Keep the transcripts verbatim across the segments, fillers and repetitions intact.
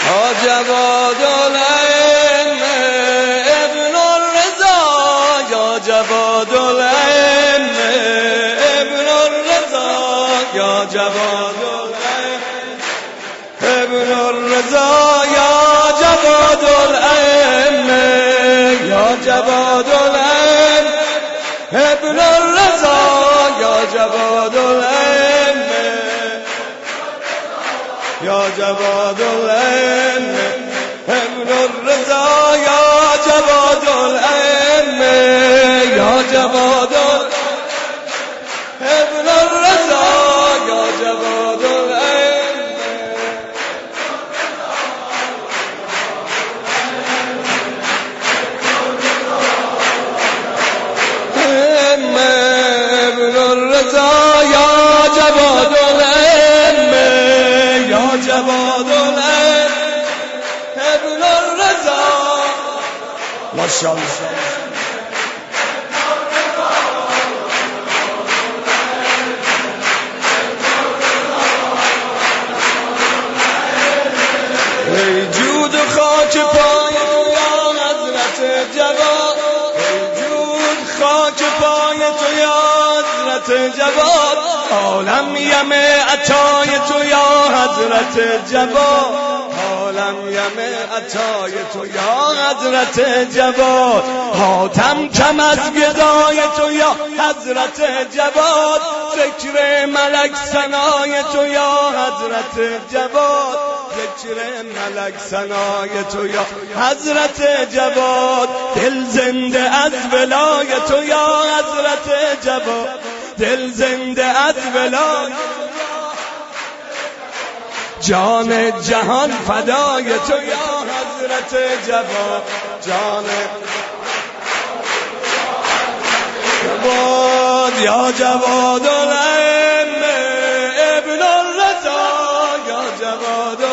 یا جواد الائمه ابن الرضا یا جواد الائمه ابن الرضا یا جواد ابن الرضا یا جواد الائمه یا جواد الائمه ابن الرضا یا جواد الائمه یا جواد الائمه ابن الرضا یا جواد الائمه یا جواد ابن الرضا یا جواد الائمه ابن الرضا یا جواد الائمه یا جواد الائمه ابن الرضا ماشاءالله ای جود خاک پای تو یا حضرت جواد ای جود خاک پای تو یا حضرت جواد عالم یم عطای تو یا حضرت جواد عالم یم عطای تو یا حضرت جواد حاتم کم از گدای تو یا حضرت جواد ذکر ملک ثنای تو یا حضرت جواد ذکر ملک ثنای تو یا حضرت جواد دل زنده از ولای تو یا حضرت جواد دل زنده از ولای جان جهان فدای تو یا حضرت جواد جان جواد یا جواد الائمه ابن الرضا یا جواد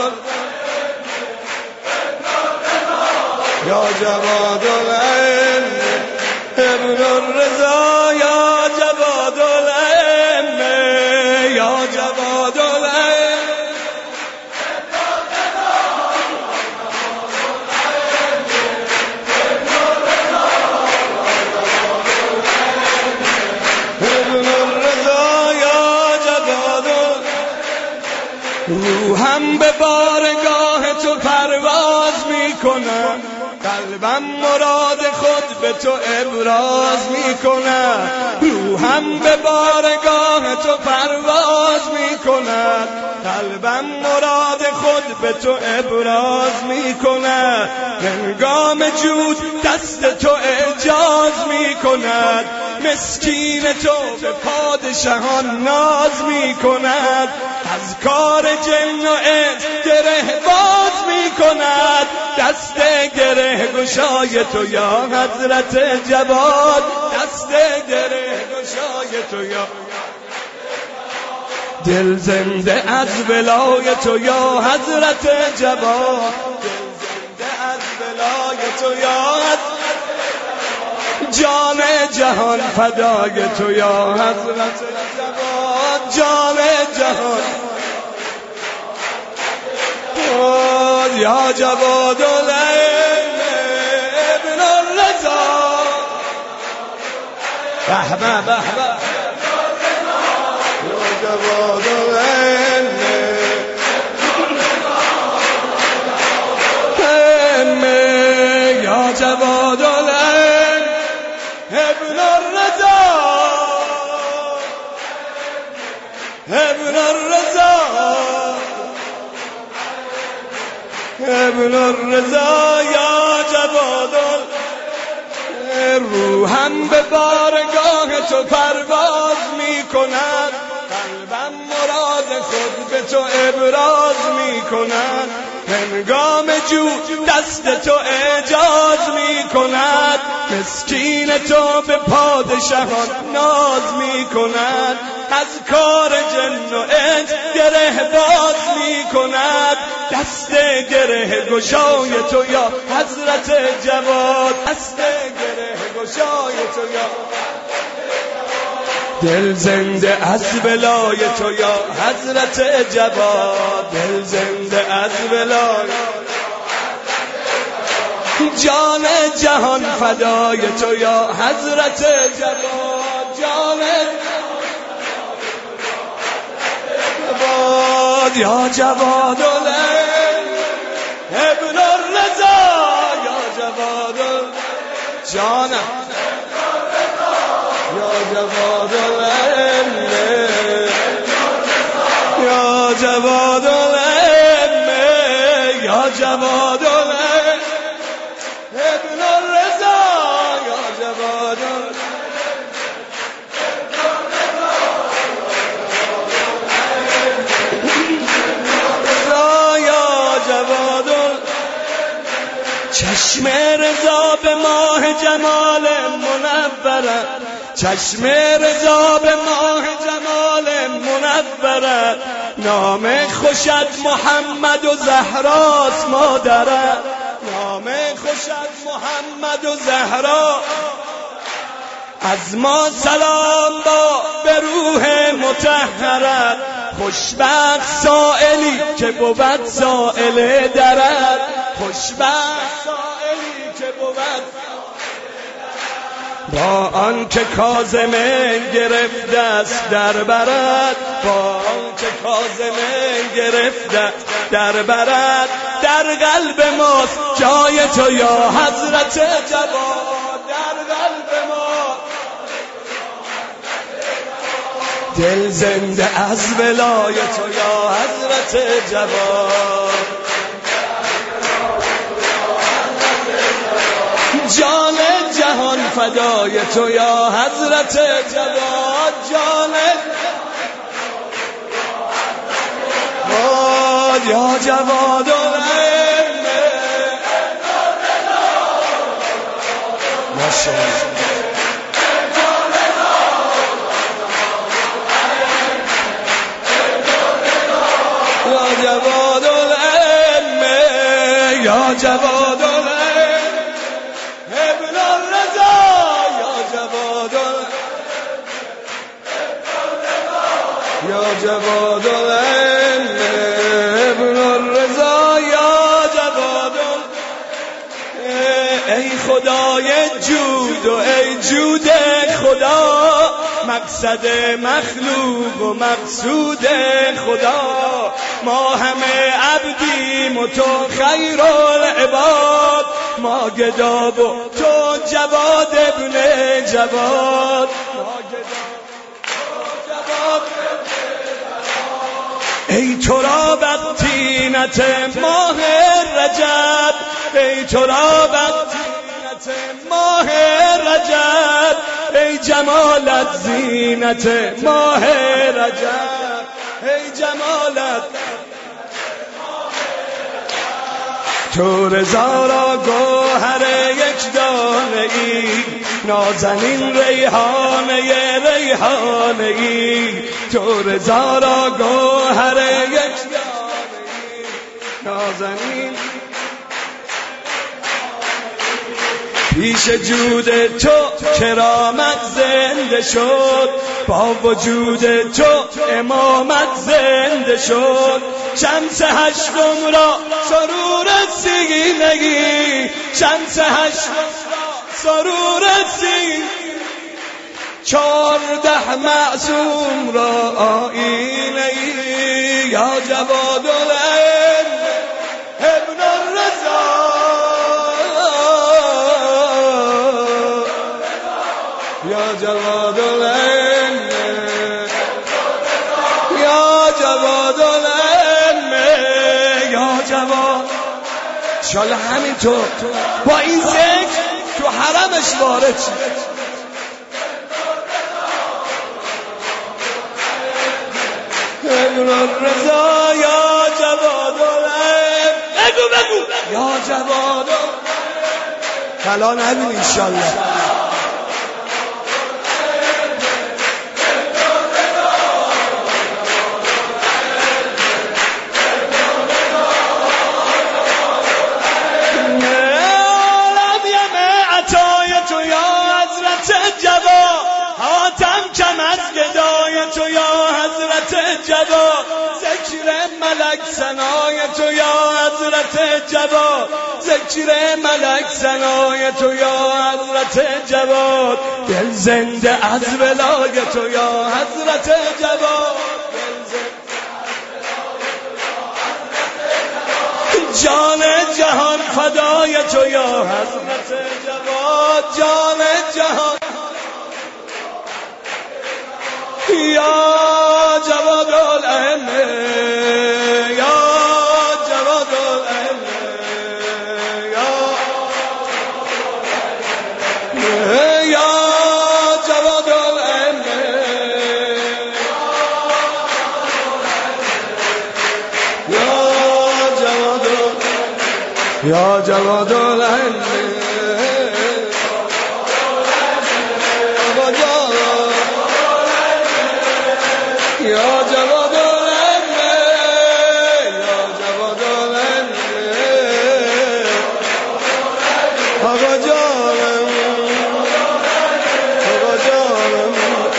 یا جواد الائمه ابن الرضا یا جواد الائمه یا جواد الائمه روحم به بارگاه تو پرواز میکنم قلبم مراد خود به تو ابراز میکنم روحم به بارگاه تو پرواز میکنم قلبم مراد خود به تو ابراز میکند هنگام جود دست تو اعجاز میکند مسکین تو به پادشاهان ناز میکند از کار جن و انس گره باز میکند دست گره گشای تو یا حضرت جواد دست گره گشای تو یا دل زنده از ولای تو یا حضرت جواد دل زنده از ولای تو یا حضرت جان جهان فدای تو یا حضرت جواد جان جهان یا جواد الائمه ابن الرضا به به به یا جواد الائمه یا جواد الائمه ابن الرضا ابن الرضا ابن الرضا یا جواد روحم به بارگاه تو پرواز می کند قلبم مراد خود به تو ابراز می کند هنگام جو دست تو اعجاز می کند مسکین تو به پادشاهان ناز می کند از کار جن و انس گره باز می کند دست گره گشای تو یا حضرت جواد دست گره گشای تو یا دل زنده از ولای تو یا حضرت جواد دل زنده از ولای جان جهان فدای تو یا حضرت جواد، جان جواد یا جواد ابن الرضا یا جواد جانم یا جواد یا جواد یا جواد ابن الرضا یا جواد یا جواد. چشم رضا به ماه جمال منوره، چشم رضا به ماه جمال منوره، نام خوشت محمد و زهراست مادره، نام خوشت محمد و زهرا. از ما سلام با به روح مطهرت، خوشبخت سائلی که بود سائل درد، خوشبخت سائلی که بود با آن که کاظمه گرفت دست در برد، با آن که کاظمه گرفت دست در برد. در قلب ماست جای تو یا حضرت جواد، در قلب ما دل زنده از ولای تو یا حضرت جواد. جان جهان فدای تو یا حضرت جواد، جان جواد یا جواد ماشاءالله. یا جواد العلم یا جواد العلم ابن الرضا یا جواد یا جواد العلم ابن الرضا یا جواد. ای خدای جود و ای جود خدا، مقصد مخلوق و مقصود خدا. ما همه عبدیم و تو خیر العباد، ما گداب و تو جواد ابن جواد، ما گداب ای تو را بطینت ماه رجب، ای تو را بطینت ماه رجب، ای جمالت زینت ماه رجب، ای جمالت. تو رضا را گوهر یک دانه ای، نازنین ریحانه ریحانه ای. تو رضا را گوهر یک دانه ای، نازنین پیش جود تو کرامت زنده شد، با وجود تو امامت زنده شد. شمس هشتم را سرور سینگی، شمس هشتم را سرور سینگی. چارده معصوم را آیینه ای یا جواد العلم ابن الرضا یا جواد العلم یا جواد العلم یا جواد. انشالله همینطور با این ذکر تو حرمش وارد شید. ابن الرضا یا جواد العلم، بگو بگو یا جواد العلم. کلا نبین انشالله. تو یا حضرت جواد، ذکر ملک ثنای تو یا حضرت جواد، ذکر ملک ثنای تو یا حضرت جواد، دل زنده از ولای تو یا حضرت جواد، جان جهان فدای تو یا حضرت جواد، جان جهان یا جواد الائمه، یا جواد الائمه، یا یا جواد الائمه، یا جواد الائمه، یا جواد الائمه، یا جواد الائمه، آقا جانم، آقا جانم،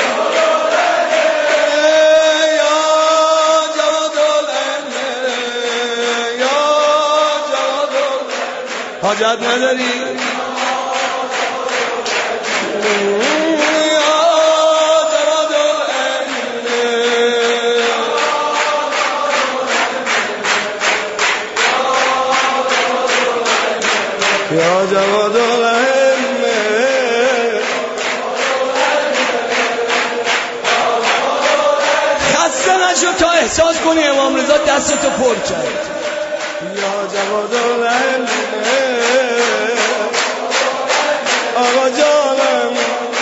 یا جواد الائمه، یا جواد الائمه، حاجت نداری یا جواد الائمه، خسته نشو تا احساس کنی امام رضا دستتو پر کرد. یا جواد الائمه، آقا جانم،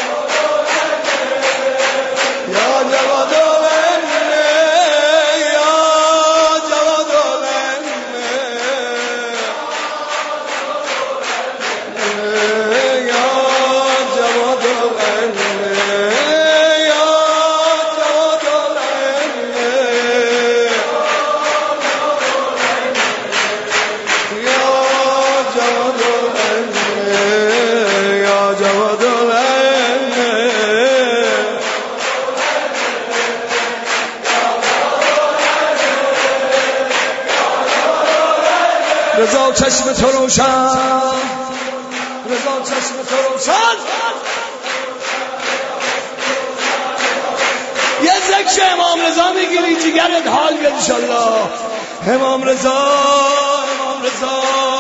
یا جواد الائمه، یا جواد الائمه، یا جواد الائمه، یا جواد الائمه، یا جواد الائمه، یا جواد الائمه، رضا چشم تو روشن، رضا چشم تو روشن، یه ذکر امام رضا میگیری جگرت حال بیاد انشالله. امام رضا، امام رضا،